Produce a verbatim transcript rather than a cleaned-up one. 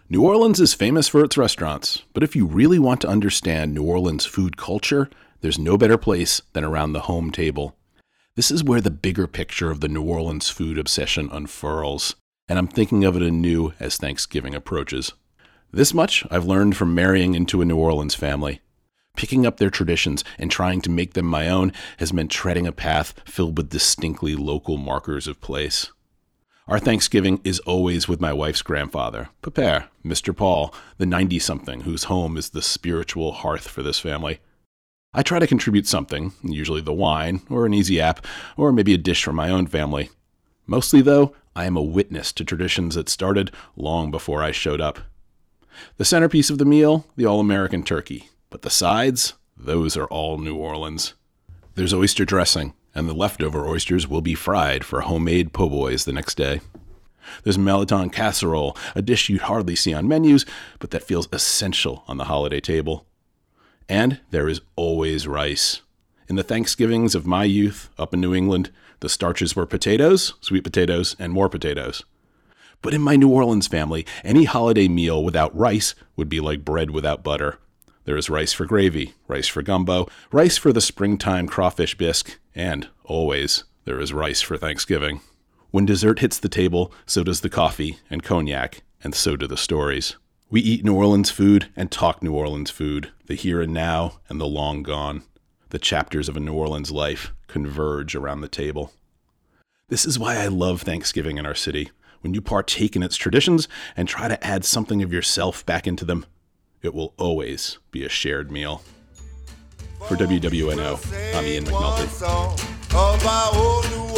New Orleans is famous for its restaurants, but if you really want to understand New Orleans food culture, there's no better place than around the home table. This is where the bigger picture of the New Orleans food obsession unfurls, and I'm thinking of it anew as Thanksgiving approaches. This much I've learned from marrying into a New Orleans family. Picking up their traditions and trying to make them my own has meant treading a path filled with distinctly local markers of place. Our Thanksgiving is always with my wife's grandfather, Papa, Mister Paul, the ninety-something whose home is the spiritual hearth for this family. I try to contribute something, usually the wine, or an easy app, or maybe a dish from my own family. Mostly, though, I am a witness to traditions that started long before I showed up. The centerpiece of the meal, the all-American turkey. But the sides, those are all New Orleans. There's oyster dressing, and the leftover oysters will be fried for homemade po' boys the next day. There's Melton casserole, a dish you'd hardly see on menus, but that feels essential on the holiday table. And there is always rice. In the Thanksgivings of my youth up in New England, the starches were potatoes, sweet potatoes, and more potatoes. But in my New Orleans family, any holiday meal without rice would be like bread without butter. There is rice for gravy, rice for gumbo, rice for the springtime crawfish bisque, and, always, there is rice for Thanksgiving. When dessert hits the table, so does the coffee and cognac, and so do the stories. We eat New Orleans food and talk New Orleans food, the here and now and the long gone. The chapters of a New Orleans life converge around the table. This is why I love Thanksgiving in our city. When you partake in its traditions and try to add something of yourself back into them, it will always be a shared meal. For W W N O, I'm Ian McNulty.